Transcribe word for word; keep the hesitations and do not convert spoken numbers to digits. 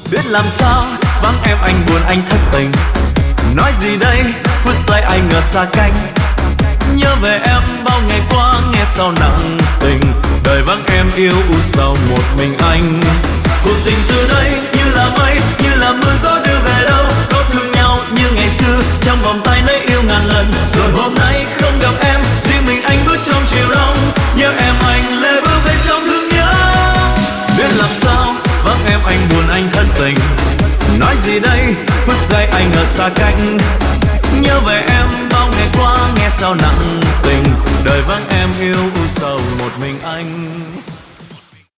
Biết làm sao vắng em anh buồn anh thất tình. Nói gì đây phút giây anh ngờ xa cách. Nhớ về em bao ngày qua nghe sao nặng tình. Đời vắng em yêu u sầu một mình anh. Cuộc tình từ đây như là mây, như là mưa gió đưa về đâu. Có thương nhau như ngày xưa trong vòng tay lấy yêu ngàn lần. Rồi hôm nay không gặp em, riêng mình anh bước trong chiều đông. Nhớ em anh lệ bước về trong thương nhớ. Biết làm sao vắng em anh buồn anh thất tình. Nói gì đây phút giây anh ở xa cách. Nhớ về em bao ngày qua nghe sao nặng tình. Đời vắng em yêu u sầu một mình anh.